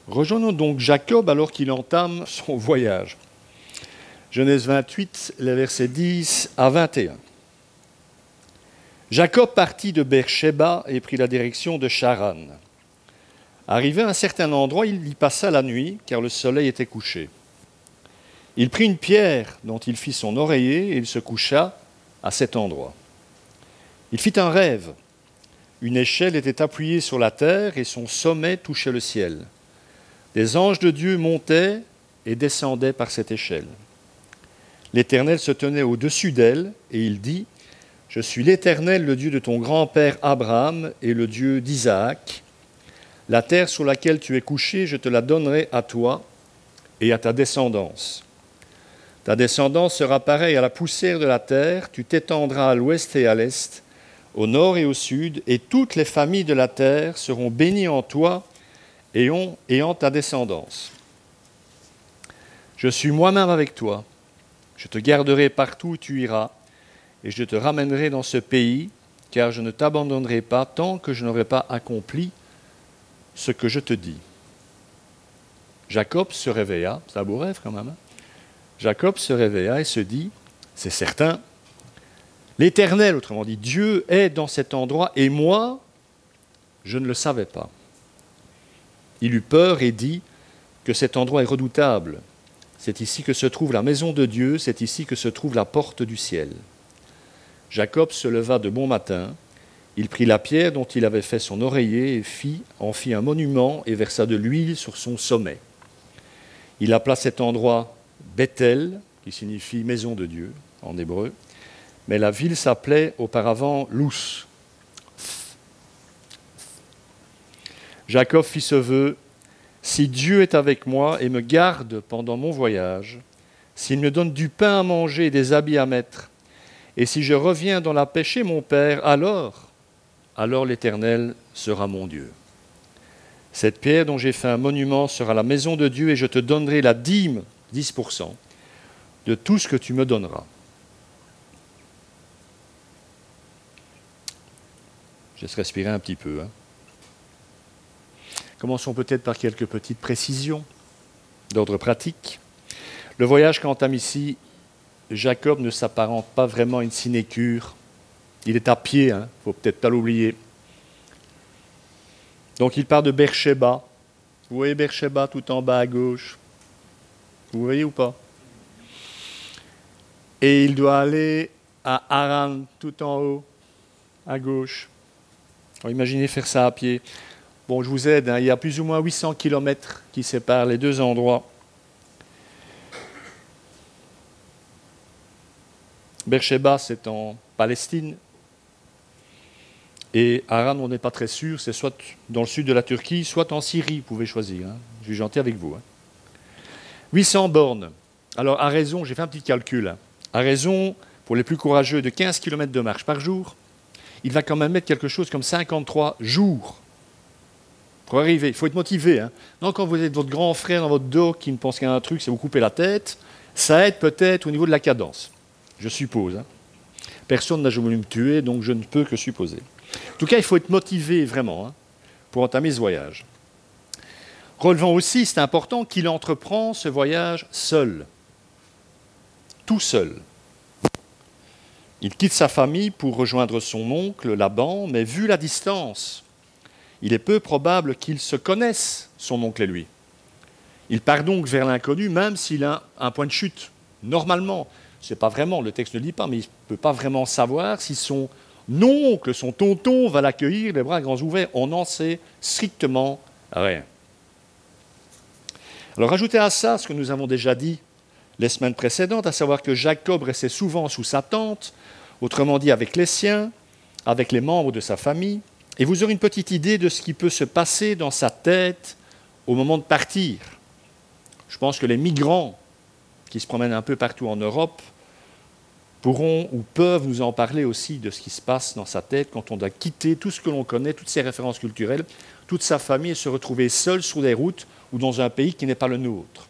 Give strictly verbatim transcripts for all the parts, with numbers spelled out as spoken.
Rejoignons donc Jacob alors qu'il entame son voyage. Genèse vingt-huit, les versets dix à vingt et un. Jacob partit de Beer-Shéba et prit la direction de Charan. Arrivé à un certain endroit, il y passa la nuit, car le soleil était couché. Il prit une pierre dont il fit son oreiller et il se coucha à cet endroit. Il fit un rêve. Une échelle était appuyée sur la terre et son sommet touchait le ciel. Des anges de Dieu montaient et descendaient par cette échelle. L'Éternel se tenait au-dessus d'elle et il dit « Je suis l'Éternel, le Dieu de ton grand-père Abraham et le Dieu d'Isaac. La terre sur laquelle tu es couché, je te la donnerai à toi et à ta descendance. Ta descendance sera pareille à la poussière de la terre, tu t'étendras à l'ouest et à l'est, au nord et au sud, et toutes les familles de la terre seront bénies en toi et en ta descendance. Je suis moi-même avec toi, je te garderai partout où tu iras, et je te ramènerai dans ce pays, car je ne t'abandonnerai pas tant que je n'aurai pas accompli ce que je te dis. » Jacob se réveilla, c'est un beau rêve quand même, hein? Jacob se réveilla et se dit, c'est certain, l'Éternel, autrement dit, Dieu est dans cet endroit et moi, je ne le savais pas. Il eut peur et dit que cet endroit est redoutable. C'est ici que se trouve la maison de Dieu, c'est ici que se trouve la porte du ciel. Jacob se leva de bon matin, il prit la pierre dont il avait fait son oreiller et fit, en fit un monument et versa de l'huile sur son sommet. Il appela cet endroit Bethel, qui signifie maison de Dieu en hébreu, mais la ville s'appelait auparavant Luz. Jacob fit ce vœu, « Si Dieu est avec moi et me garde pendant mon voyage, s'il me donne du pain à manger et des habits à mettre, et si je reviens dans la paix chez mon Père, alors, alors l'Éternel sera mon Dieu. Cette pierre dont j'ai fait un monument sera la maison de Dieu et je te donnerai la dîme, dix pour cent, de tout ce que tu me donneras. » Je laisse respirer un petit peu. Hein. Commençons peut-être par quelques petites précisions d'ordre pratique. Le voyage qu'entame ici Jacob ne s'apparente pas vraiment à une sinécure. Il est à pied, il hein, ne faut peut-être pas l'oublier. Donc il part de Beer-Shéba. Vous voyez Beer-Shéba tout en bas à gauche? Vous voyez ou pas? Et il doit aller à Haran tout en haut, à gauche. Alors, imaginez faire ça à pied. Bon, je vous aide, hein, il y a plus ou moins huit cents kilomètres qui séparent les deux endroits. Beer-Shéba, c'est en Palestine. Et Haran, on n'est pas très sûr, c'est soit dans le sud de la Turquie, soit en Syrie, vous pouvez choisir. Hein. Je suis gentil avec vous. Hein. huit cents bornes. Alors, à raison, j'ai fait un petit calcul. Hein. À raison, pour les plus courageux, de quinze kilomètres de marche par jour, il va quand même mettre quelque chose comme cinquante-trois jours pour arriver. Il faut être motivé. Hein. Non, quand vous êtes votre grand frère dans votre dos qui ne pense qu'à un truc, c'est vous couper la tête, ça aide peut-être au niveau de la cadence. Je suppose. Hein. Personne n'a jamais voulu me tuer, donc je ne peux que supposer. En tout cas, il faut être motivé vraiment hein, pour entamer ce voyage. Relevons aussi, c'est important, qu'il entreprend ce voyage seul. Tout seul. Il quitte sa famille pour rejoindre son oncle Laban, mais vu la distance, il est peu probable qu'ils se connaissent, son oncle et lui. Il part donc vers l'inconnu, même s'il a un point de chute. Normalement, c'est pas vraiment, le texte ne le dit pas, mais il ne peut pas vraiment savoir si son oncle, son tonton va l'accueillir les bras grands ouverts. On n'en sait strictement rien. Alors ajoutez à ça ce que nous avons déjà dit les semaines précédentes, à savoir que Jacob restait souvent sous sa tente, autrement dit avec les siens, avec les membres de sa famille, et vous aurez une petite idée de ce qui peut se passer dans sa tête au moment de partir. Je pense que les migrants qui se promènent un peu partout en Europe pourront ou peuvent nous en parler aussi de ce qui se passe dans sa tête quand on doit quitter tout ce que l'on connaît, toutes ses références culturelles, toute sa famille et se retrouver seul sur des routes ou dans un pays qui n'est pas le nôtre.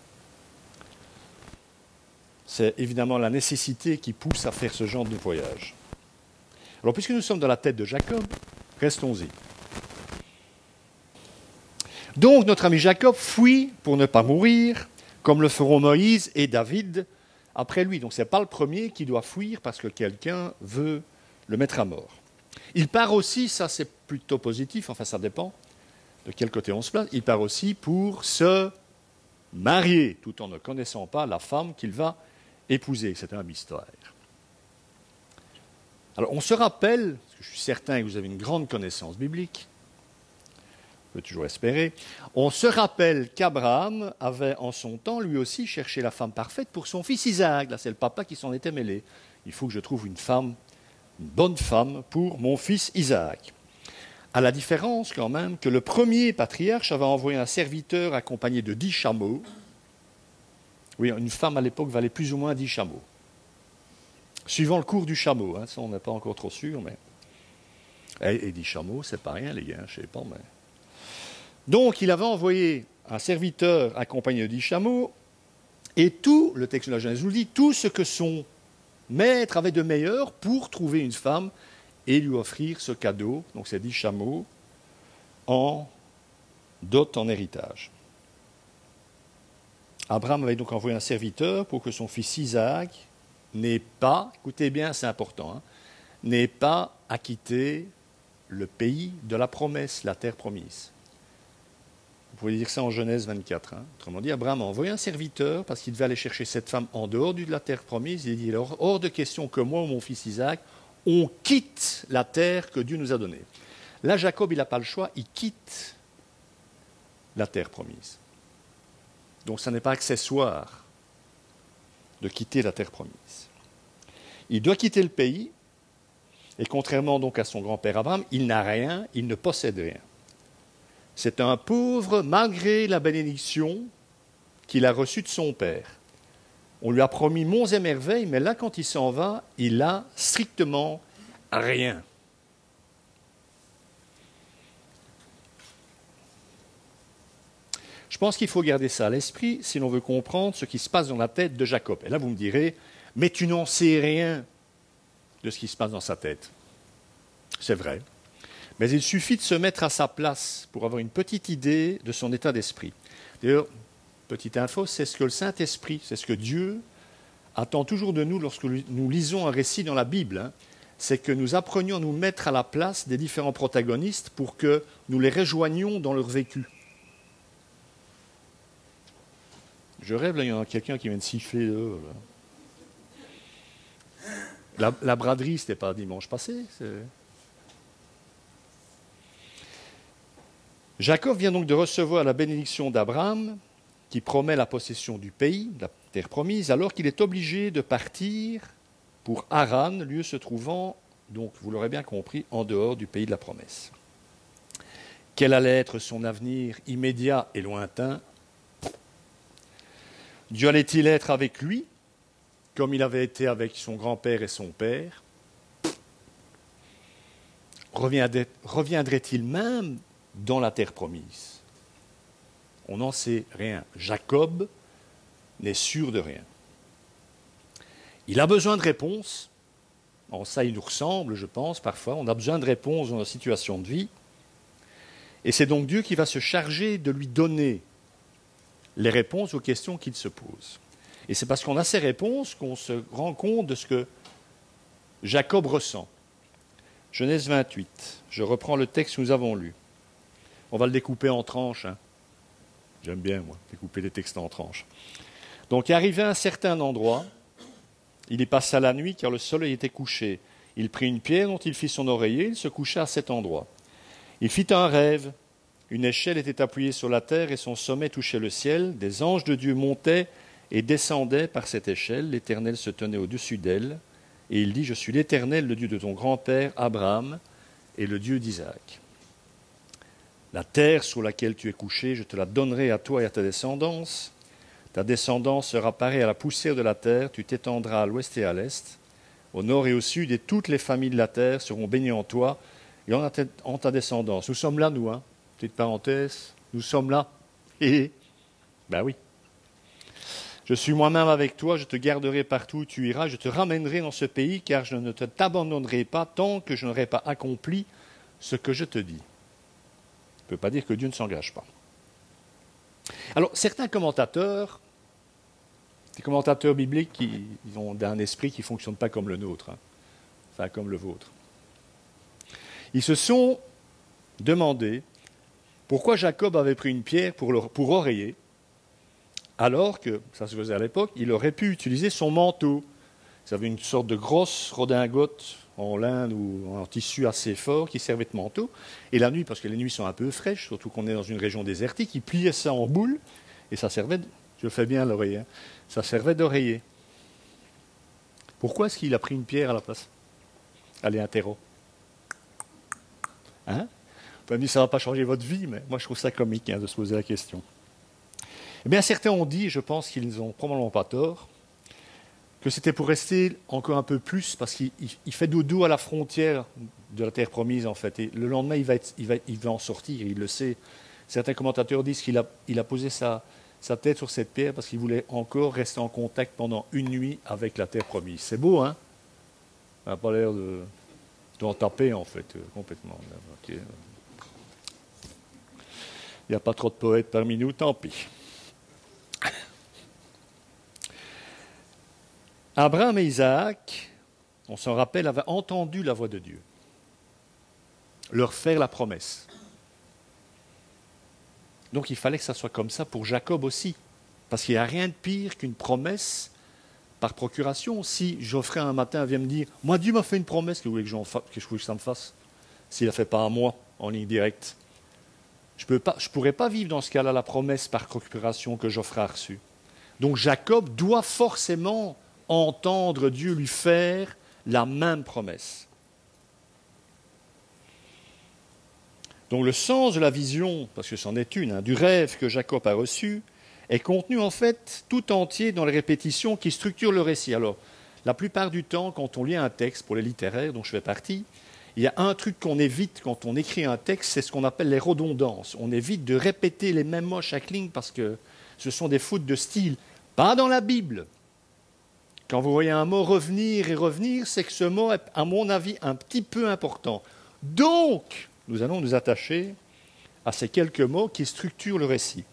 C'est évidemment la nécessité qui pousse à faire ce genre de voyage. Alors, puisque nous sommes dans la tête de Jacob, restons-y. Donc notre ami Jacob fuit pour ne pas mourir, comme le feront Moïse et David après lui. Donc ce n'est pas le premier qui doit fuir parce que quelqu'un veut le mettre à mort. Il part aussi, ça c'est plutôt positif, enfin ça dépend de quel côté on se place, il part aussi pour se marier, tout en ne connaissant pas la femme qu'il va épouser. C'est un mystère. Alors on se rappelle, parce que je suis certain que vous avez une grande connaissance biblique, on peut toujours espérer, on se rappelle qu'Abraham avait en son temps lui aussi cherché la femme parfaite pour son fils Isaac. Là c'est le papa qui s'en était mêlé. Il faut que je trouve une femme, une bonne femme pour mon fils Isaac. À la différence quand même que le premier patriarche avait envoyé un serviteur accompagné de dix chameaux. Oui, une femme à l'époque valait plus ou moins dix chameaux. Suivant le cours du chameau, hein, ça on n'est pas encore trop sûr, mais... Et, et dix chameaux, c'est pas rien les gars, je sais pas, mais... Donc il avait envoyé un serviteur accompagné de dix chameaux, et tout, le texte de la Genèse nous le dit, tout ce que son maître avait de meilleur pour trouver une femme et lui offrir ce cadeau, donc ces dix chameaux, en dot, en héritage. Abraham avait donc envoyé un serviteur pour que son fils Isaac n'ait pas, écoutez bien, c'est important, hein, n'ait pas à quitter le pays de la promesse, la terre promise. Vous pouvez dire ça en Genèse vingt-quatre. Hein. Autrement dit, Abraham a envoyé un serviteur parce qu'il devait aller chercher cette femme en dehors de la terre promise. Il dit, alors, hors de question que moi ou mon fils Isaac, on quitte la terre que Dieu nous a donnée. Là, Jacob, il n'a pas le choix, il quitte la terre promise. Donc, ça n'est pas accessoire de quitter la terre promise. Il doit quitter le pays, et contrairement donc à son grand-père Abraham, il n'a rien, il ne possède rien. C'est un pauvre malgré la bénédiction qu'il a reçue de son père. On lui a promis monts et merveilles, mais là, quand il s'en va, il n'a strictement rien. Je pense qu'il faut garder ça à l'esprit si l'on veut comprendre ce qui se passe dans la tête de Jacob. Et là, vous me direz, mais tu n'en sais rien de ce qui se passe dans sa tête. C'est vrai. Mais il suffit de se mettre à sa place pour avoir une petite idée de son état d'esprit. D'ailleurs, petite info, c'est ce que le Saint-Esprit, c'est ce que Dieu attend toujours de nous lorsque nous lisons un récit dans la Bible. Hein, c'est que nous apprenions à nous mettre à la place des différents protagonistes pour que nous les rejoignions dans leur vécu. Je rêve, là, il y a quelqu'un qui vient de siffler dehors. La, la braderie, ce n'était pas dimanche passé. C'est... Jacob vient donc de recevoir la bénédiction d'Abraham, qui promet la possession du pays, de la terre promise, alors qu'il est obligé de partir pour Haran, lieu se trouvant, donc vous l'aurez bien compris, en dehors du pays de la promesse. Quel allait être son avenir immédiat et lointain? Dieu allait-il être avec lui, comme il avait été avec son grand-père et son père? Reviendrait-il même dans la terre promise? On n'en sait rien. Jacob n'est sûr de rien. Il a besoin de réponses. En ça, il nous ressemble, je pense, parfois. On a besoin de réponses dans nos situations de vie. Et c'est donc Dieu qui va se charger de lui donner les réponses aux questions qu'il se pose. Et c'est parce qu'on a ces réponses qu'on se rend compte de ce que Jacob ressent. Genèse vingt-huit. Je reprends le texte que nous avons lu. On va le découper en tranches. Hein. J'aime bien, moi, découper les textes en tranches. Donc, arrivé à un certain endroit, il y passa la nuit, car le soleil était couché. Il prit une pierre dont il fit son oreiller, il se coucha à cet endroit. Il fit un rêve. Une échelle était appuyée sur la terre et son sommet touchait le ciel. Des anges de Dieu montaient et descendaient par cette échelle. L'Éternel se tenait au-dessus d'elle. Et il dit, je suis l'Éternel, le Dieu de ton grand-père Abraham et le Dieu d'Isaac. La terre sur laquelle tu es couché, je te la donnerai à toi et à ta descendance. Ta descendance sera pareille à la poussière de la terre, tu t'étendras à l'ouest et à l'est, au nord et au sud, et toutes les familles de la terre seront bénies en toi et en ta, en ta descendance. Nous sommes là, nous, hein. Petite parenthèse, nous sommes là. Et ben oui. Je suis moi-même avec toi, je te garderai partout où tu iras, je te ramènerai dans ce pays, car je ne te t'abandonnerai pas tant que je n'aurai pas accompli ce que je te dis. Ça ne veut pas dire que Dieu ne s'engage pas. Alors, certains commentateurs, des commentateurs bibliques, qui, ils ont un esprit qui ne fonctionne pas comme le nôtre, hein, enfin comme le vôtre. Ils se sont demandé pourquoi Jacob avait pris une pierre pour, le, pour oreiller, alors que, ça se faisait à l'époque, il aurait pu utiliser son manteau. Ça avait une sorte de grosse redingote en lin ou en tissu assez fort qui servait de manteau. Et la nuit, parce que les nuits sont un peu fraîches, surtout qu'on est dans une région désertique, il pliait ça en boule et ça servait, de, je fais bien l'oreiller, hein, ça servait d'oreiller. Pourquoi est-ce qu'il a pris une pierre à la place? Allez, interro. Hein? Vous me dire, ça ne va pas changer votre vie, mais moi je trouve ça comique hein, de se poser la question. Eh bien, certains ont dit, je pense qu'ils n'ont probablement pas tort, que c'était pour rester encore un peu plus, parce qu'il il fait dodo à la frontière de la terre promise, en fait. Et le lendemain, il va, être, il va, il va en sortir, il le sait. Certains commentateurs disent qu'il a, il a posé sa, sa tête sur cette pierre parce qu'il voulait encore rester en contact pendant une nuit avec la terre promise. C'est beau, hein? Ça n'a pas l'air de, d'en taper, en fait, euh, complètement. Okay. Il n'y a pas trop de poètes parmi nous, tant pis. Abraham et Isaac, on s'en rappelle, avaient entendu la voix de Dieu, leur faire la promesse. Donc il fallait que ça soit comme ça pour Jacob aussi, parce qu'il n'y a rien de pire qu'une promesse par procuration. Si Geoffrey un matin vient me dire « Moi, Dieu m'a fait une promesse, que vous voulez que, fa- que je voulais que ça me fasse ?» S'il ne la fait pas à moi, en ligne directe. Je ne pourrais pas vivre dans ce cas-là la promesse par procuration que Geoffrey a reçue. Donc Jacob doit forcément entendre Dieu lui faire la même promesse. Donc le sens de la vision, parce que c'en est une, hein, du rêve que Jacob a reçu, est contenu en fait tout entier dans les répétitions qui structurent le récit. Alors, la plupart du temps, quand on lit un texte, pour les littéraires dont je fais partie, il y a un truc qu'on évite quand on écrit un texte, c'est ce qu'on appelle les redondances. On évite de répéter les mêmes mots à chaque ligne parce que ce sont des fautes de style. Pas dans la Bible. Quand vous voyez un mot revenir et revenir, c'est que ce mot est, à mon avis, un petit peu important. Donc, nous allons nous attacher à ces quelques mots qui structurent le récit.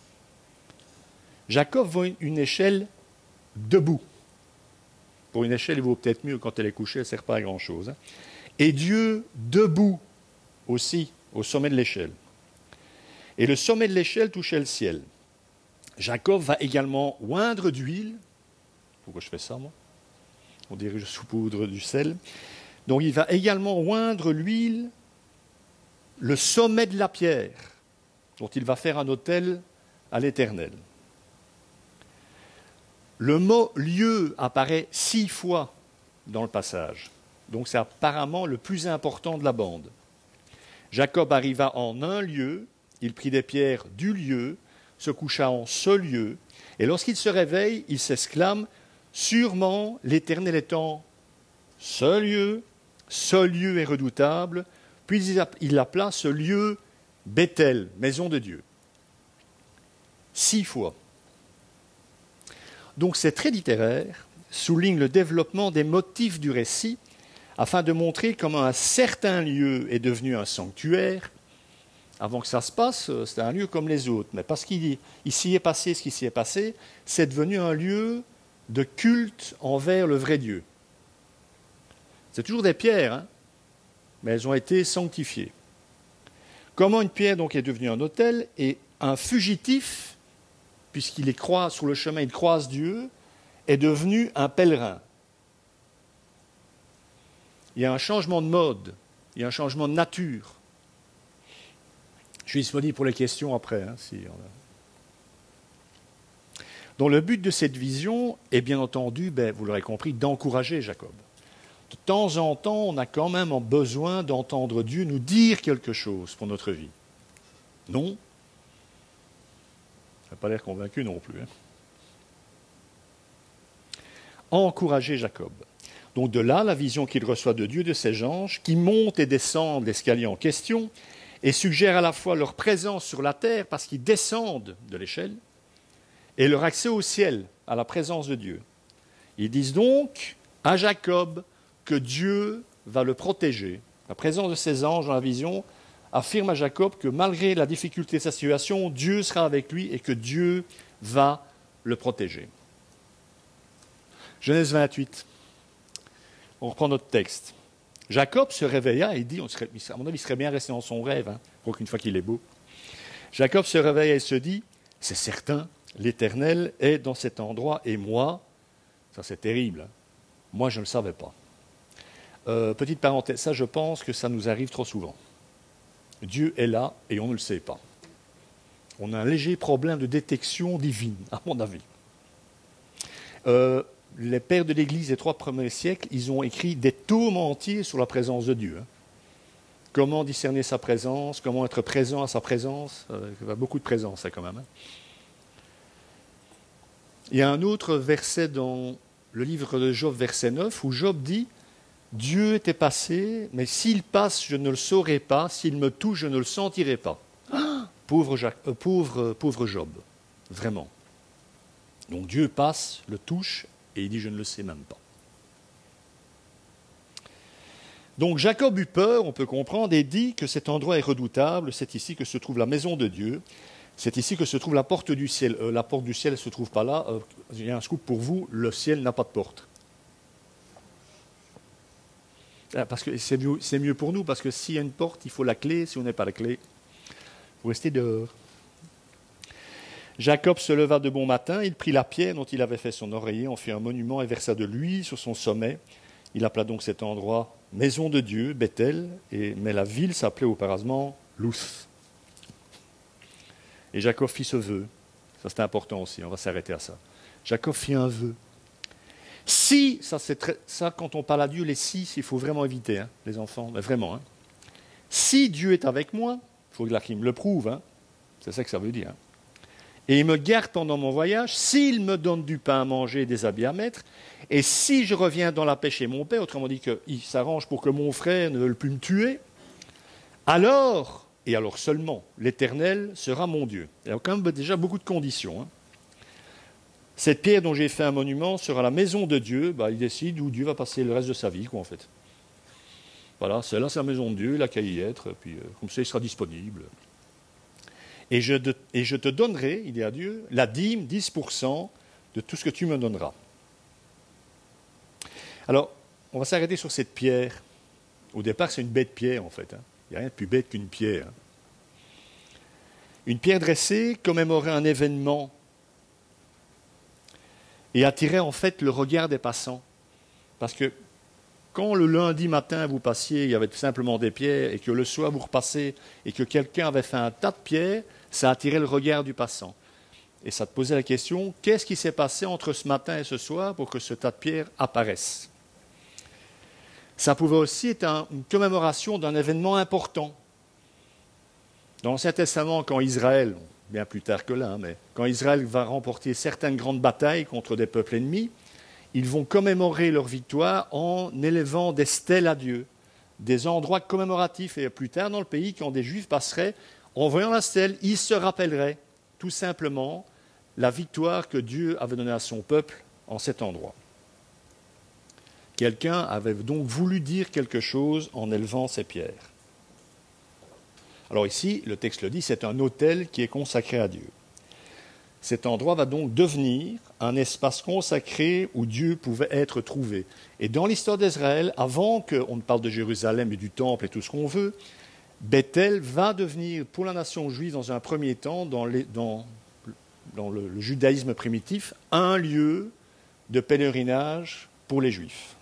Jacob voit une échelle debout. Pour une échelle, il vaut peut-être mieux quand elle est couchée, elle ne sert pas à grand-chose. Hein. Et Dieu debout aussi, au sommet de l'échelle. Et le sommet de l'échelle touchait le ciel. Jacob va également oindre d'huile. Pourquoi je fais ça, moi? On dirait que je saupoudre du sel. Donc il va également oindre l'huile, le sommet de la pierre, dont il va faire un autel à l'Éternel. Le mot « lieu » apparaît six fois dans le passage. Donc c'est apparemment le plus important de la bande. Jacob arriva en un lieu, il prit des pierres du lieu, se coucha en ce lieu, et lorsqu'il se réveille, il s'exclame « Sûrement l'Éternel est en ce lieu, ce lieu est redoutable », puis il appela ce lieu Bethel, maison de Dieu. Six fois. Donc c'est très littéraire, souligne le développement des motifs du récit, afin de montrer comment un certain lieu est devenu un sanctuaire. Avant que ça se passe, c'était un lieu comme les autres. Mais parce qu'il s'y est passé ce qui s'y est passé, c'est devenu un lieu de culte envers le vrai Dieu. C'est toujours des pierres, hein, mais elles ont été sanctifiées. Comment une pierre donc est devenue un autel et un fugitif, puisqu'il est croise, sur le chemin, il croise Dieu, est devenu un pèlerin. Il y a un changement de mode, il y a un changement de nature. Je suis disponible pour les questions après. Hein, si on a... Donc le but de cette vision est bien entendu, ben, vous l'aurez compris, d'encourager Jacob. De temps en temps, on a quand même besoin d'entendre Dieu nous dire quelque chose pour notre vie. Non? Ça n'a pas l'air convaincu non plus. Hein. Encourager Jacob. Donc de là, la vision qu'il reçoit de Dieu, de ses anges, qui montent et descendent l'escalier en question, et suggèrent à la fois leur présence sur la terre, parce qu'ils descendent de l'échelle, et leur accès au ciel, à la présence de Dieu. Ils disent donc à Jacob que Dieu va le protéger. La présence de ses anges dans la vision affirme à Jacob que malgré la difficulté de sa situation, Dieu sera avec lui et que Dieu va le protéger. Genèse vingt-huit. On reprend notre texte. Jacob se réveilla et dit, on serait, à mon avis, il serait bien resté dans son rêve, hein, pour qu'une fois qu'il est beau. Jacob se réveilla et se dit, c'est certain, l'Éternel est dans cet endroit et moi, ça c'est terrible, hein, moi je ne le savais pas. Euh, petite parenthèse, ça je pense que ça nous arrive trop souvent. Dieu est là et on ne le sait pas. On a un léger problème de détection divine, à mon avis. Euh, les pères de l'Église des trois premiers siècles, ils ont écrit des tomes entiers sur la présence de Dieu. Hein. Comment discerner sa présence, comment être présent à sa présence. Euh, il y a beaucoup de présence, ça, quand même. Hein. Il y a un autre verset dans le livre de Job, verset neuf, où Job dit « Dieu était passé, mais s'il passe, je ne le saurai pas, s'il me touche, je ne le sentirai pas. Ah » Pauvre, Jacques, euh, pauvre, pauvre Job, vraiment. Donc Dieu passe, le touche, et il dit « je ne le sais même pas ». Donc Jacob eut peur, on peut comprendre, et dit que cet endroit est redoutable, c'est ici que se trouve la maison de Dieu, c'est ici que se trouve la porte du ciel. Euh, la porte du ciel ne se trouve pas là, euh, il y a un scoop pour vous, le ciel n'a pas de porte. Ah, parce que c'est mieux, c'est mieux pour nous, parce que s'il y a une porte, il faut la clé, si on n'a pas la clé, vous restez dehors. Jacob se leva de bon matin, il prit la pierre dont il avait fait son oreiller, en fit un monument et versa de l'huile sur son sommet. Il appela donc cet endroit Maison de Dieu, Bethel, et, mais la ville s'appelait auparavant Louth. Et Jacob fit ce vœu. Ça c'est important aussi, on va s'arrêter à ça. Jacob fit un vœu. Si, ça, c'est très, ça quand on parle à Dieu, les si, il faut vraiment éviter, hein, les enfants, mais vraiment. Hein. Si Dieu est avec moi, il faut qu'il me le prouve, hein, c'est ça que ça veut dire. Hein. Et il me garde pendant mon voyage, s'il me donne du pain à manger et des habits à mettre, et si je reviens dans la paix chez mon père, autrement dit qu'il s'arrange pour que mon frère ne veuille plus me tuer, alors, et alors seulement, l'Éternel sera mon Dieu. Il y a quand même déjà beaucoup de conditions. Hein. Cette pierre dont j'ai fait un monument sera la maison de Dieu, bah, il décide où Dieu va passer le reste de sa vie, quoi, en fait. Voilà, c'est là, c'est la maison de Dieu, il a qu'à y être, puis euh, comme ça, il sera disponible. Et je, de, et je te donnerai, il dit à Dieu, la dîme, dix pour cent de tout ce que tu me donneras. Alors, on va s'arrêter sur cette pierre. Au départ, c'est une bête pierre, en fait. Hein. Il n'y a rien de plus bête qu'une pierre. Hein. Une pierre dressée commémorait un événement et attirait en fait le regard des passants. Parce que quand le lundi matin vous passiez, il y avait simplement des pierres, et que le soir vous repassez, et que quelqu'un avait fait un tas de pierres, ça attirait le regard du passant. Et ça te posait la question, qu'est-ce qui s'est passé entre ce matin et ce soir pour que ce tas de pierres apparaisse ? Ça pouvait aussi être un, une commémoration d'un événement important. Dans l'Ancien Testament, quand Israël, bien plus tard que là, mais quand Israël va remporter certaines grandes batailles contre des peuples ennemis, ils vont commémorer leur victoire en élevant des stèles à Dieu, des endroits commémoratifs. Et plus tard dans le pays, quand des Juifs passeraient, en voyant la stèle, ils se rappelleraient tout simplement la victoire que Dieu avait donnée à son peuple en cet endroit. Quelqu'un avait donc voulu dire quelque chose en élevant ces pierres. Alors ici, le texte le dit, c'est un autel qui est consacré à Dieu. Cet endroit va donc devenir un espace consacré où Dieu pouvait être trouvé. Et dans l'histoire d'Israël, avant qu'on ne parle de Jérusalem et du temple et tout ce qu'on veut, Bethel va devenir, pour la nation juive, dans un premier temps, dans, les, dans, dans le, le judaïsme primitif, un lieu de pèlerinage pour les Juifs.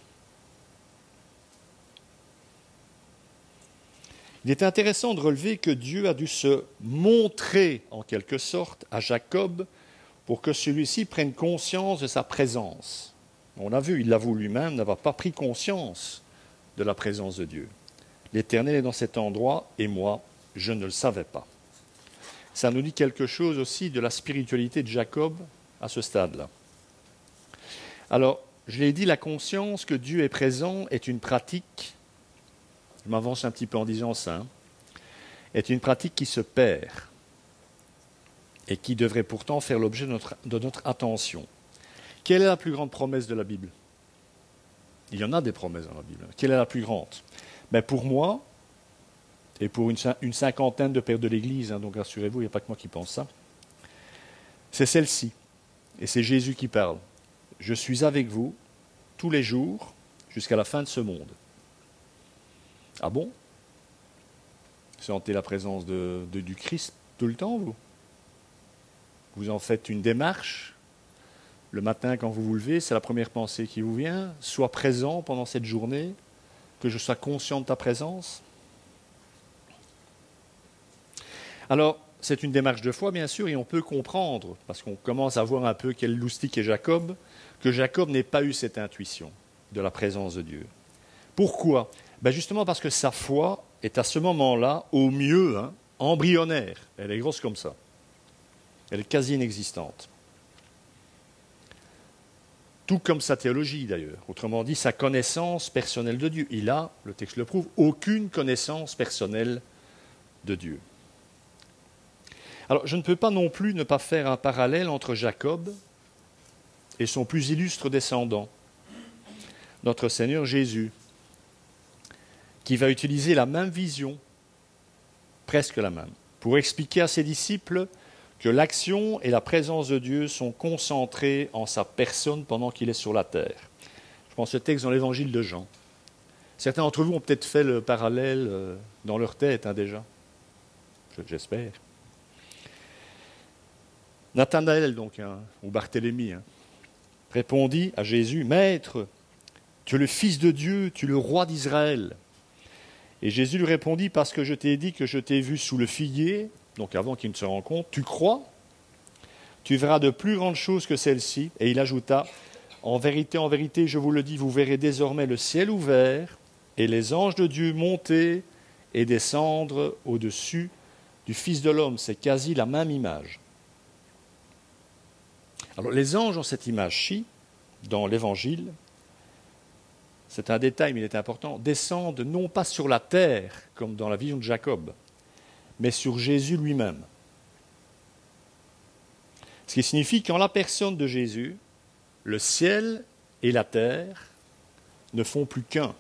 Il est intéressant de relever que Dieu a dû se montrer, en quelque sorte, à Jacob pour que celui-ci prenne conscience de sa présence. On a vu, il l'avoue lui-même, n'avoir pas pris conscience de la présence de Dieu. L'Éternel est dans cet endroit, et moi, je ne le savais pas. Ça nous dit quelque chose aussi de la spiritualité de Jacob à ce stade-là. Alors, je l'ai dit, la conscience que Dieu est présent est une pratique, je m'avance un petit peu en disant ça, est une pratique qui se perd et qui devrait pourtant faire l'objet de notre, de notre attention. Quelle est la plus grande promesse de la Bible ? Il y en a des promesses dans la Bible. Quelle est la plus grande ? Ben pour moi, et pour une, une cinquantaine de pères de l'Église, hein, donc rassurez-vous, il n'y a pas que moi qui pense ça, c'est celle-ci. Et c'est Jésus qui parle. Je suis avec vous tous les jours jusqu'à la fin de ce monde. Ah bon? Vous sentez la présence de, de, du Christ tout le temps, vous? Vous en faites une démarche. Le matin, quand vous vous levez, c'est la première pensée qui vous vient. Sois présent pendant cette journée, que je sois conscient de ta présence. Alors, c'est une démarche de foi, bien sûr, et on peut comprendre, parce qu'on commence à voir un peu quel loustic est Jacob, que Jacob n'ait pas eu cette intuition de la présence de Dieu. Pourquoi? Ben justement parce que sa foi est à ce moment-là, au mieux, hein, embryonnaire. Elle est grosse comme ça. Elle est quasi inexistante. Tout comme sa théologie, d'ailleurs. Autrement dit, sa connaissance personnelle de Dieu. Il a, le texte le prouve, aucune connaissance personnelle de Dieu. Alors, je ne peux pas non plus ne pas faire un parallèle entre Jacob et son plus illustre descendant, notre Seigneur Jésus, qui va utiliser la même vision, presque la même, pour expliquer à ses disciples que l'action et la présence de Dieu sont concentrées en sa personne pendant qu'il est sur la terre. Je prends ce texte dans l'évangile de Jean. Certains d'entre vous ont peut-être fait le parallèle dans leur tête, hein, déjà. J'espère. Nathanaël, donc, hein, ou Barthélemy, hein, répondit à Jésus, « Maître, tu es le Fils de Dieu, tu es le roi d'Israël. » Et Jésus lui répondit, « Parce que je t'ai dit que je t'ai vu sous le figuier, donc avant qu'il ne se rencontre, tu crois? Tu verras de plus grandes choses que celles-ci. » Et il ajouta, « En vérité, en vérité, je vous le dis, vous verrez désormais le ciel ouvert et les anges de Dieu monter et descendre au-dessus du Fils de l'homme. » C'est quasi la même image. Alors, les anges ont cette image-ci, dans l'Évangile, c'est un détail, mais il est important, descendent non pas sur la terre, comme dans la vision de Jacob, mais sur Jésus lui-même. Ce qui signifie qu'en la personne de Jésus, le ciel et la terre ne font plus qu'un.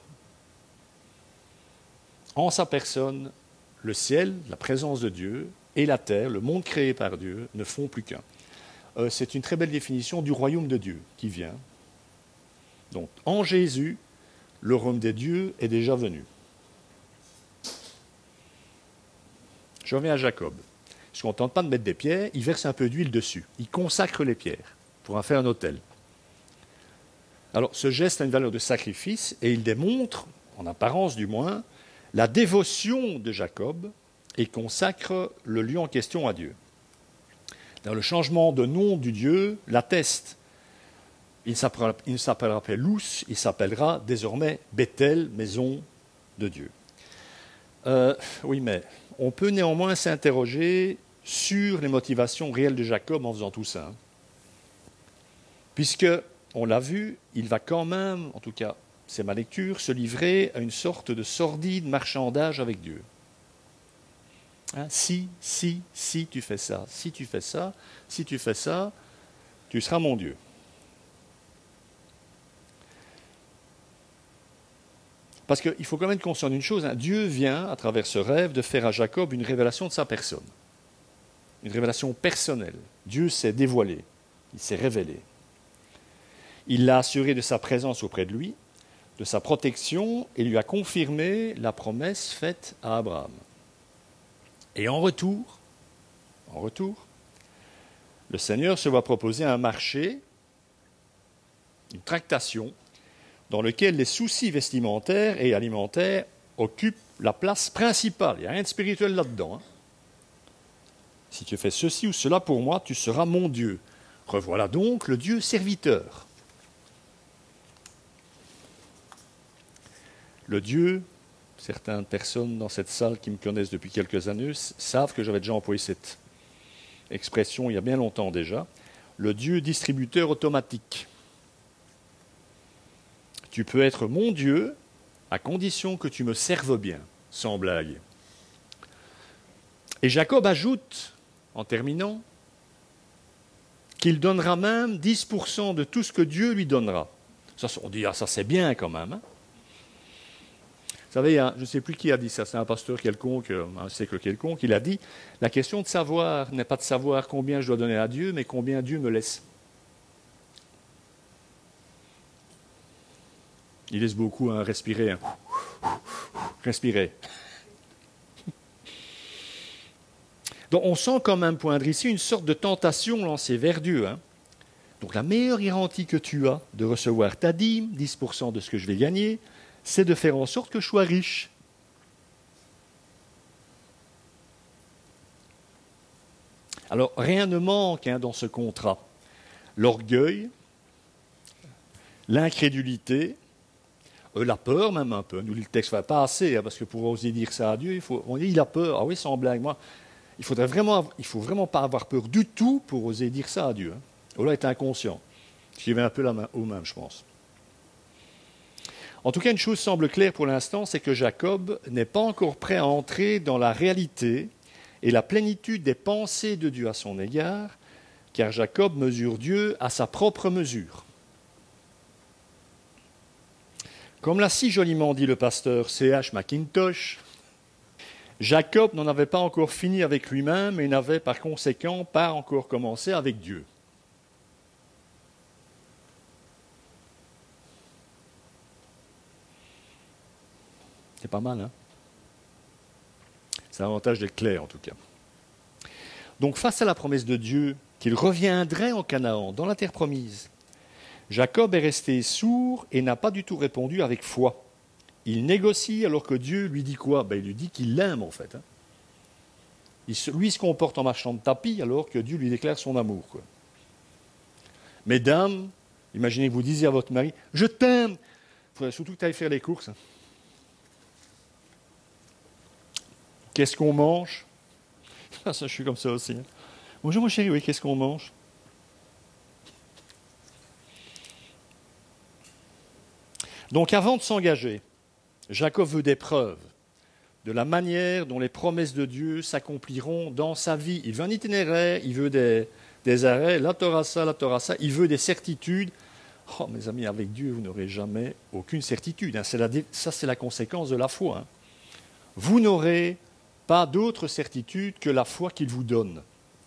En sa personne, le ciel, la présence de Dieu, et la terre, le monde créé par Dieu, ne font plus qu'un. Euh, c'est une très belle définition du royaume de Dieu qui vient. Donc, en Jésus, le royaume des dieux est déjà venu. Je reviens à Jacob. Il ne se contente pas de mettre des pierres, il verse un peu d'huile dessus. Il consacre les pierres pour en faire un autel. Alors, ce geste a une valeur de sacrifice et il démontre, en apparence du moins, la dévotion de Jacob et consacre le lieu en question à Dieu. Dans le changement de nom du Dieu l'atteste. Il ne s'appellera pas Luz, il s'appellera désormais Bethel, maison de Dieu. Euh, oui, mais on peut néanmoins s'interroger sur les motivations réelles de Jacob en faisant tout ça. Hein. Puisque, on l'a vu, il va quand même, en tout cas, c'est ma lecture, se livrer à une sorte de sordide marchandage avec Dieu. Hein, si, si, si tu fais ça, si tu fais ça, si tu fais ça, tu seras mon Dieu. Parce qu'il faut quand même être conscient d'une chose, hein, Dieu vient, à travers ce rêve, de faire à Jacob une révélation de sa personne. Une révélation personnelle. Dieu s'est dévoilé, il s'est révélé. Il l'a assuré de sa présence auprès de lui, de sa protection, et lui a confirmé la promesse faite à Abraham. Et en retour, en retour, le Seigneur se voit proposer un marché, une tractation, dans lequel les soucis vestimentaires et alimentaires occupent la place principale. Il n'y a rien de spirituel là-dedans. Hein. Si tu fais ceci ou cela pour moi, tu seras mon Dieu. Revoilà donc le Dieu serviteur. Le Dieu, certaines personnes dans cette salle qui me connaissent depuis quelques années savent que j'avais déjà employé cette expression il y a bien longtemps déjà. Le Dieu distributeur automatique. Tu peux être mon Dieu à condition que tu me serves bien, sans blague. Et Jacob ajoute, en terminant, qu'il donnera même dix pour cent de tout ce que Dieu lui donnera. Ça, on dit, ah, ça c'est bien quand même. Hein. Vous savez, hein, je ne sais plus qui a dit ça, c'est un pasteur quelconque, un siècle quelconque, il a dit, la question de savoir n'est pas de savoir combien je dois donner à Dieu, mais combien Dieu me laisse. Il laisse beaucoup hein, respirer. Hein. Respirer. Donc on sent quand même poindre ici une sorte de tentation lancée vers Dieu. Hein. Donc la meilleure garantie que tu as de recevoir ta dîme, dix pour cent de ce que je vais gagner, c'est de faire en sorte que je sois riche. Alors rien ne manque hein, dans ce contrat. L'orgueil, l'incrédulité, Euh, la peur même un peu. Nous, le texte ne va pas assez, hein, parce que pour oser dire ça à Dieu, il faut, on dit il a peur. Ah oui, sans blague, moi, il faudrait vraiment, il faut vraiment pas avoir peur du tout pour oser dire ça à Dieu. Hein. Ou là, être inconscient. Ce qui va un peu la main au même, je pense. En tout cas, une chose semble claire pour l'instant, c'est que Jacob n'est pas encore prêt à entrer dans la réalité et la plénitude des pensées de Dieu à son égard, car Jacob mesure Dieu à sa propre mesure. Comme l'a si joliment dit le pasteur C H Mackintosh, Jacob n'en avait pas encore fini avec lui-même et n'avait par conséquent pas encore commencé avec Dieu. C'est pas mal, hein? C'est l'avantage d'être clair, en tout cas. Donc, face à la promesse de Dieu qu'il reviendrait en Canaan, dans la terre promise, Jacob est resté sourd et n'a pas du tout répondu avec foi. Il négocie alors que Dieu lui dit quoi? Ben, il lui dit qu'il l'aime en fait. Hein. Il se, lui se comporte en marchand de tapis alors que Dieu lui déclare son amour. Quoi. Mesdames, imaginez que vous disiez à votre mari « Je t'aime !» Il faudrait surtout que tu ailles faire les courses. Hein. Qu'est-ce qu'on mange? Ah, ça, je suis comme ça aussi. Hein. Bonjour mon chéri, oui, qu'est-ce qu'on mange? Donc avant de s'engager, Jacob veut des preuves de la manière dont les promesses de Dieu s'accompliront dans sa vie. Il veut un itinéraire, il veut des, des arrêts, la Torah ça, la Torah ça, il veut des certitudes. Oh mes amis, avec Dieu, vous n'aurez jamais aucune certitude. Hein. C'est la, ça, c'est la conséquence de la foi. Hein. Vous n'aurez pas d'autre certitude que la foi qu'il vous donne.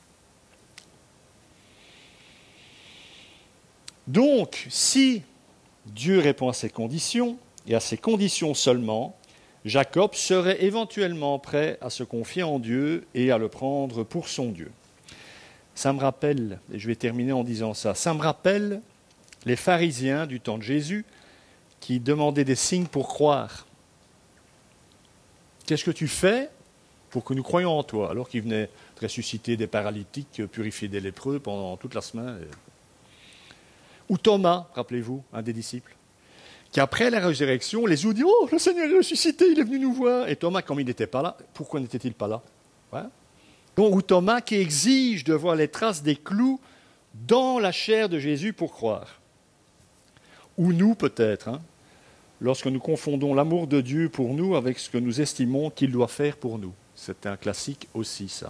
Donc, si Dieu répond à ces conditions, et à ces conditions seulement, Jacob serait éventuellement prêt à se confier en Dieu et à le prendre pour son Dieu. Ça me rappelle, et je vais terminer en disant ça, ça me rappelle les pharisiens du temps de Jésus qui demandaient des signes pour croire. Qu'est-ce que tu fais pour que nous croyions en toi? Alors qu'ils venaient ressusciter des paralytiques, purifier des lépreux pendant toute la semaine. Ou Thomas, rappelez-vous, un des disciples, qui après la résurrection, les eaux dit « Oh, le Seigneur est ressuscité, il est venu nous voir ». Et Thomas, comme il n'était pas là, pourquoi n'était-il pas là? Ouais. Donc, ou Thomas qui exige de voir les traces des clous dans la chair de Jésus pour croire. Ou nous, peut-être, hein, lorsque nous confondons l'amour de Dieu pour nous avec ce que nous estimons qu'il doit faire pour nous. C'est un classique aussi, ça.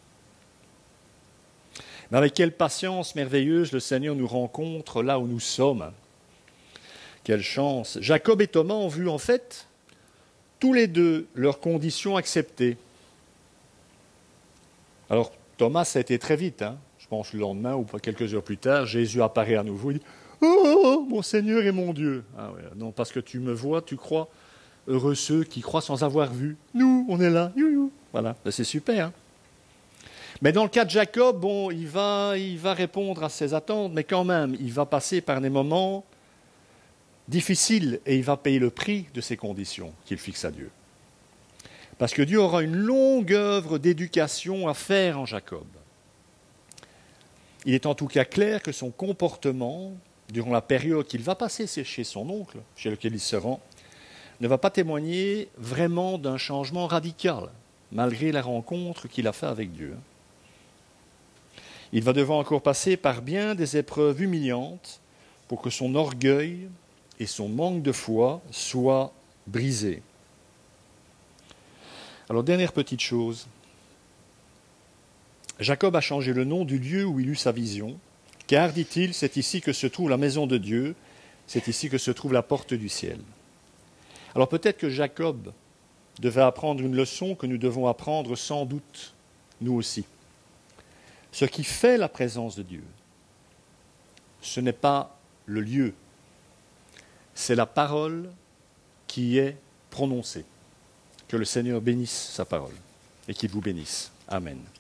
Mais avec quelle patience merveilleuse le Seigneur nous rencontre là où nous sommes. Quelle chance. Jacob et Thomas ont vu en fait tous les deux leurs conditions acceptées. Alors Thomas, ça a été très vite. Hein. Je pense le lendemain ou quelques heures plus tard, Jésus apparaît à nouveau. Il dit « Oh, mon Seigneur et mon Dieu !» Ah ouais, non, parce que tu me vois, tu crois. Heureux ceux qui croient sans avoir vu. Nous, on est là. You, you. Voilà, ben, c'est super. Hein. Mais dans le cas de Jacob, bon, il va, il va répondre à ses attentes, mais quand même, il va passer par des moments difficiles et il va payer le prix de ces conditions qu'il fixe à Dieu. Parce que Dieu aura une longue œuvre d'éducation à faire en Jacob. Il est en tout cas clair que son comportement, durant la période qu'il va passer chez son oncle, chez lequel il se rend, ne va pas témoigner vraiment d'un changement radical, malgré la rencontre qu'il a faite avec Dieu. Il va devoir encore passer par bien des épreuves humiliantes pour que son orgueil et son manque de foi soient brisés. Alors, dernière petite chose. Jacob a changé le nom du lieu où il eut sa vision, car, dit-il, c'est ici que se trouve la maison de Dieu, c'est ici que se trouve la porte du ciel. Alors peut-être que Jacob devait apprendre une leçon que nous devons apprendre sans doute, nous aussi. Ce qui fait la présence de Dieu, ce n'est pas le lieu, c'est la parole qui est prononcée. Que le Seigneur bénisse sa parole et qu'il vous bénisse. Amen.